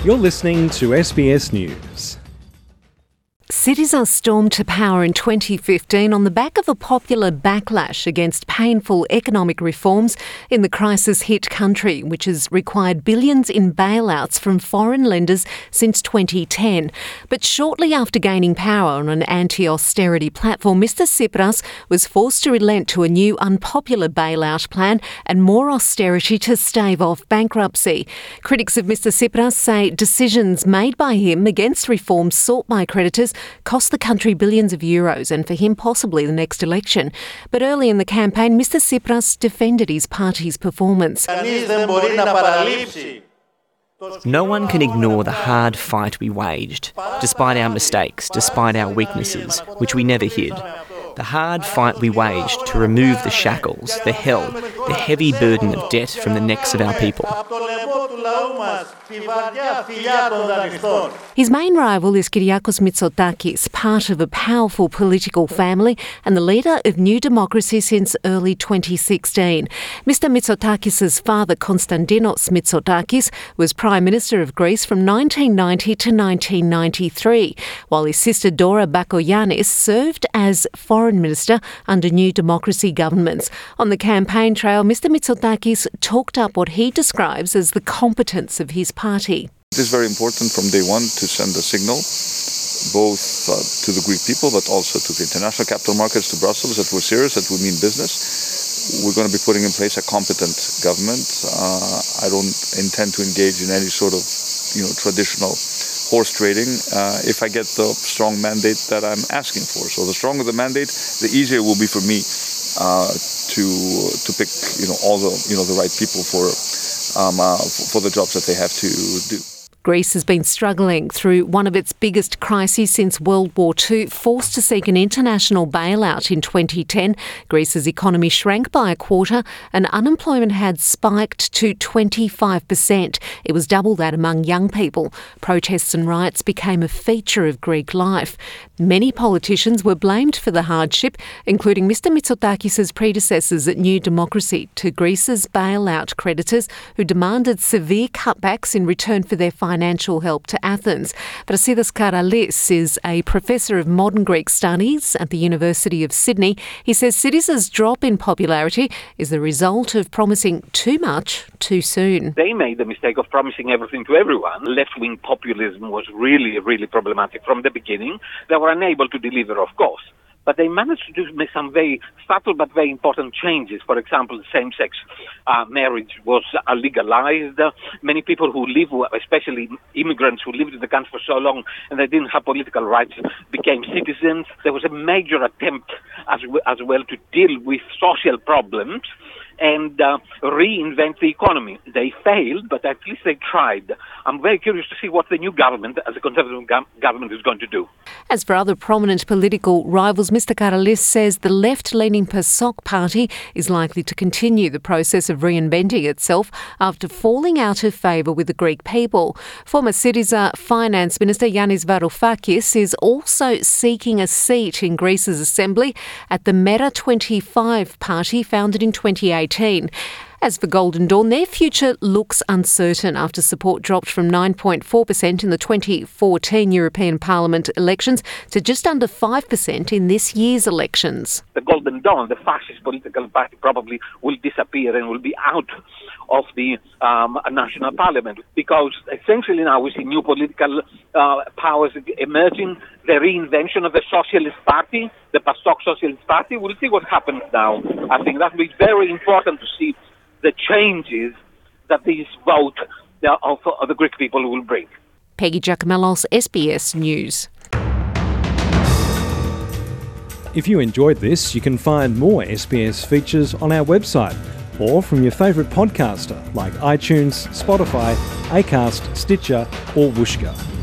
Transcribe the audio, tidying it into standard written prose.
You're listening to SBS News. Syriza stormed to power in 2015 on the back of a popular backlash against painful economic reforms in the crisis-hit country, which has required billions in bailouts from foreign lenders since 2010. But shortly after gaining power on an anti-austerity platform, Mr Tsipras was forced to relent to a new unpopular bailout plan and more austerity to stave off bankruptcy. Critics of Mr Tsipras say decisions made by him against reforms sought by creditors cost the country billions of euros and for him possibly the next election. But early in the campaign, Mr Tsipras defended his party's performance. No one can ignore the hard fight we waged, despite our mistakes, despite our weaknesses, which we never hid. The hard fight we waged to remove the shackles, the hell, the heavy burden of debt from the necks of our people. His main rival is Kyriakos Mitsotakis, part of a powerful political family and the leader of New Democracy since early 2016. Mr Mitsotakis' father, Konstantinos Mitsotakis, was Prime Minister of Greece from 1990 to 1993, while his sister Dora Bakoyannis served as Foreign Minister under New Democracy governments. On the campaign trail, Mr Mitsotakis talked up what he describes as the competence of his party. It is very important from day one to send a signal, both to the Greek people, but also to the international capital markets, to Brussels, that we're serious, that we mean business. We're going to be putting in place a competent government. I don't intend to engage in any sort of, traditional horse trading if I get the strong mandate that I'm asking for. So the stronger the mandate, the easier it will be for me to pick, all the right people for the jobs that they have to do. Greece has been struggling through one of its biggest crises since World War II, forced to seek an international bailout in 2010. Greece's economy shrank by a quarter and unemployment had spiked to 25%. It was double that among young people. Protests and riots became a feature of Greek life. Many politicians were blamed for the hardship, including Mr Mitsotakis' predecessors at New Democracy, to Greece's bailout creditors who demanded severe cutbacks in return for their financial help to Athens. Brasidas Karalis is a professor of modern Greek studies at the University of Sydney. He says Syriza's drop in popularity is the result of promising too much too soon. They made the mistake of promising everything to everyone. Left-wing populism was really, really problematic from the beginning. They were unable to deliver, of course. But they managed to do some very subtle but very important changes. For example, same-sex marriage was legalized. Many people who live, especially immigrants who lived in the country for so long and they didn't have political rights, became citizens. There was a major attempt as well to deal with social problems and reinvent the economy. They failed, but at least they tried. I'm very curious to see what the new government, as a Conservative government, is going to do. As for other prominent political rivals, Mr Karalis says the left-leaning PASOK party is likely to continue the process of reinventing itself after falling out of favour with the Greek people. Former Syriza Finance Minister Yannis Varoufakis is also seeking a seat in Greece's assembly at the Mera25 party, founded in 2018. As for Golden Dawn, their future looks uncertain after support dropped from 9.4% in the 2014 European Parliament elections to just under 5% in this year's elections. The Golden Dawn, the fascist political party, probably will disappear and will be out of the national parliament, because essentially now we see new political powers emerging, the reinvention of the Socialist Party, the PASOK Socialist Party. We'll see what happens now. I think that will be very important to see the changes that this vote of the Greek people will bring. Peggy Giacomellos, SBS News. If you enjoyed this, you can find more SBS features on our website or from your favourite podcaster like iTunes, Spotify, Acast, Stitcher or Whooshkaa.